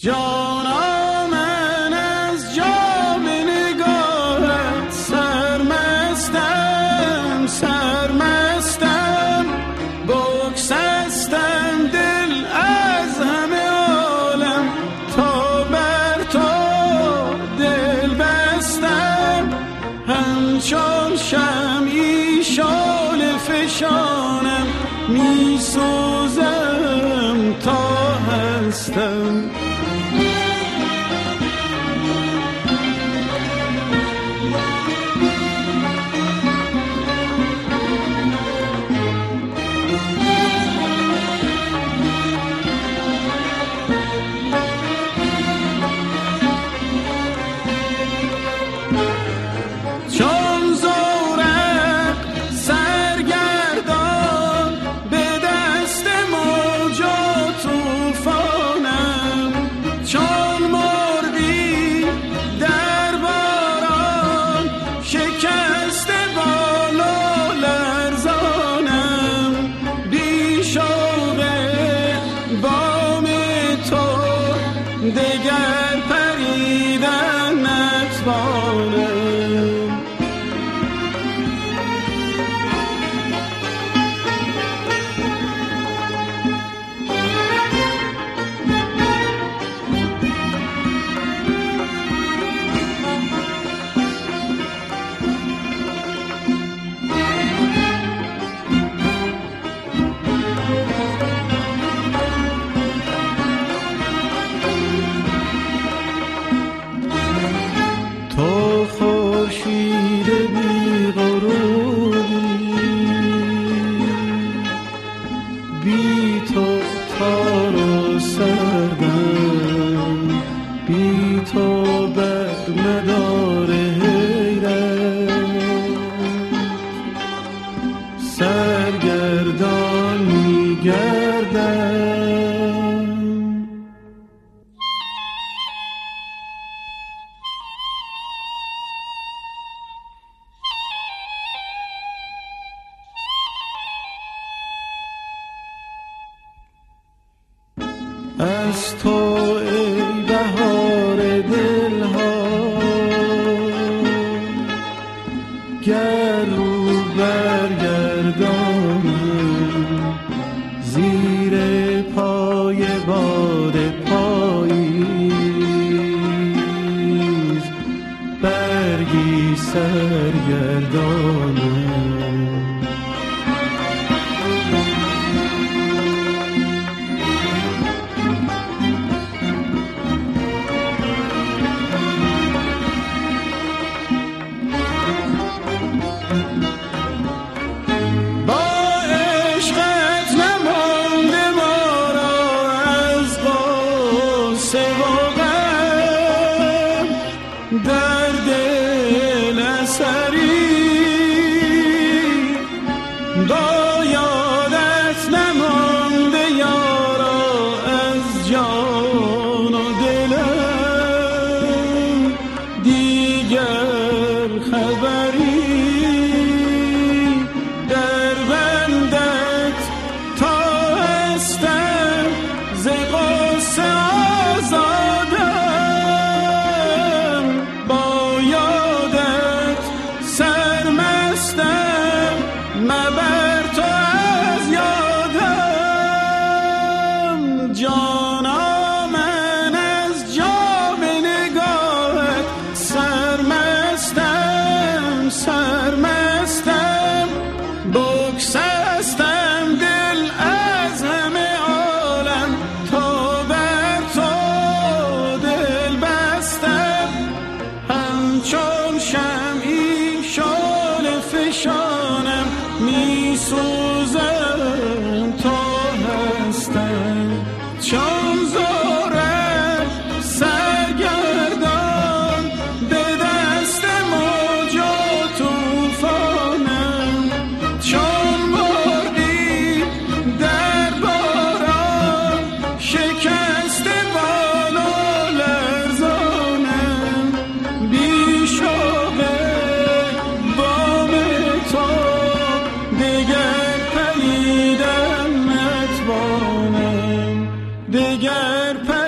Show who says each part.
Speaker 1: جانا من از جام نگاهت سرمستم سرمستم، بگسستم دل از همه عالم، تا بر تو دل بستم، همچون شمعی شعله فشانم، می سوزم تا هستم. دگر پریدن نتوانم. تو خورشید بی غروبی، بی تو تار و سردم، بی تو بر مدار حیرت، سرگردان می گردم. از تو ای بهار دلها، گر رو برگردانم، زیر پای باد پاییز برگی سرگردانم. در دل اثری با یادت نمانده یارا، از جان و دلم دیگر خبری، در بندت تا هستم ز غصه آزادم، مبر تو از یادم. جانا من از جام نگاهت سرمستم سرمستم، بگسستم دل از همه عالم، تا بر تو دل بستم، همچون شمعی شعله فشانم، می سوزم تا هستم. چون زورم سرگردان به دست موج و طوفانم، چون مرغی در باران شکسته بال و لرزانم، بی شوق بام تو دگر پریدن نتوانم، دگر